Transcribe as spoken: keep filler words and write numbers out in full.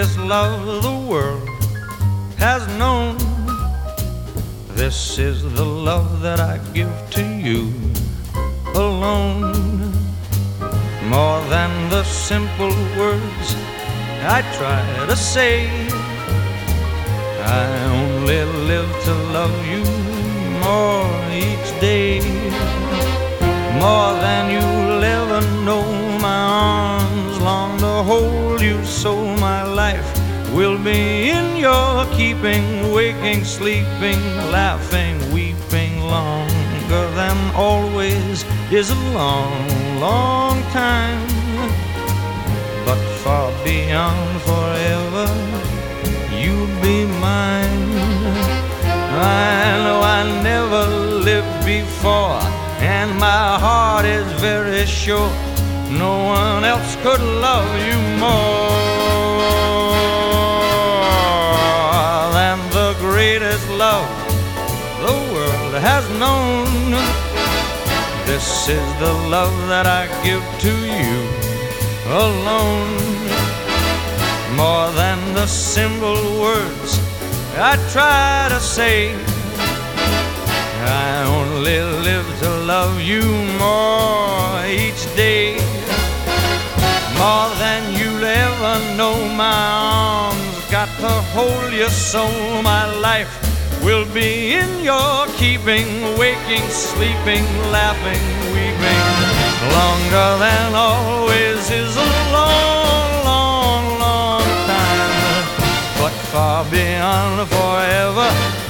greatest love the world has known. This is the love that I give to you alone. More than the simple words I try to say, I only live to love you more each day. More than you'll ever know, my arms long to hold you, so my life will be in your keeping. Waking, sleeping, laughing, weeping, longer than always is a long, long time. But far beyond forever, you'll be mine. I know I never lived before, and my heart is very sure no one else could love you more than the greatest love the world has known. This is the love that I give to you alone. More than the simple words I try to say, I only live to love you more each day. More than you'll ever know, my arms got to hold you, so my life will be in your keeping. Waking, sleeping, laughing, weeping, longer than always is a long, long, long time. But far beyond forever,